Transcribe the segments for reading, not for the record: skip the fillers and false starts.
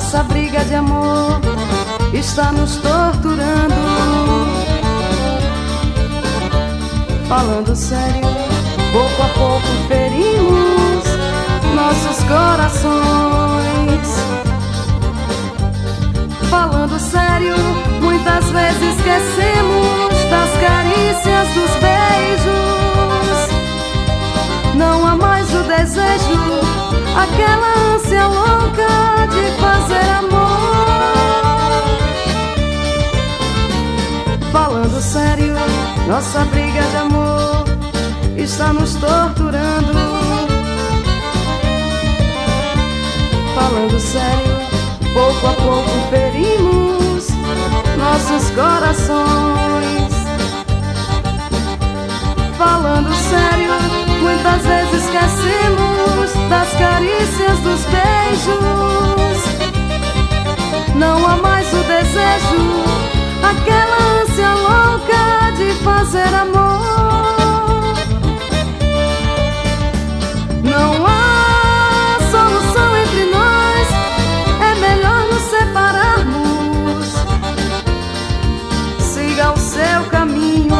Nossa briga de amor está nos torturando. Falando sério, pouco a pouco ferimos nossos corações. Falando sério, muitas vezes esquecemos das carícias, dos beijos. Não há mais o desejo, aquela ânsia louca de fazer amor. Falando sério, nossa briga de amor está nos torturando. Falando sério, pouco a pouco ferimos nossos corações. Falando sério, muitas vezes esquecemos das carícias, dos beijos. Não há mais o desejo, aquela ânsia louca de fazer amor. Não há solução entre nós, é melhor nos separarmos. Siga o seu caminho,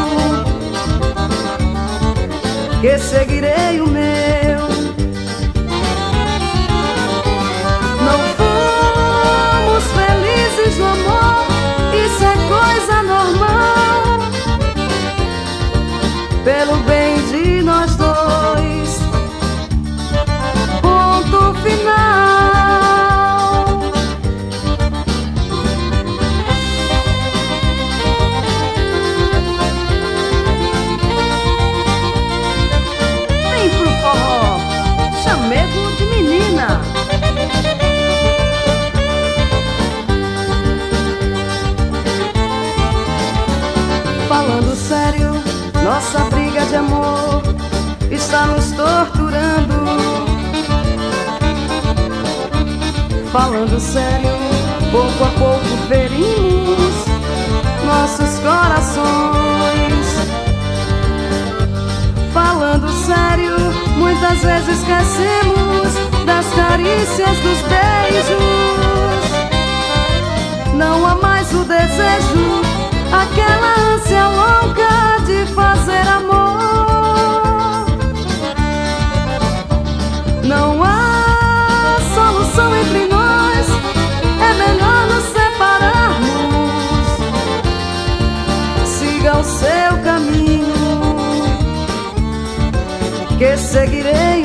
que seguirei o meu. Não fomos felizes no amor, isso é coisa normal. Pelo bem de nós dois, ponto final. Vem pro forró, chamego de menina. Falando sério, nossa briga de amor está nos torturando. Falando sério, pouco a pouco ferimos nossos corações. Falando sério, muitas vezes esquecemos das carícias, dos beijos. Não há mais o desejo, aquela ânsia louca de fazer amor. Não há solução entre nós, é melhor nos separarmos. Siga o seu caminho, que seguirei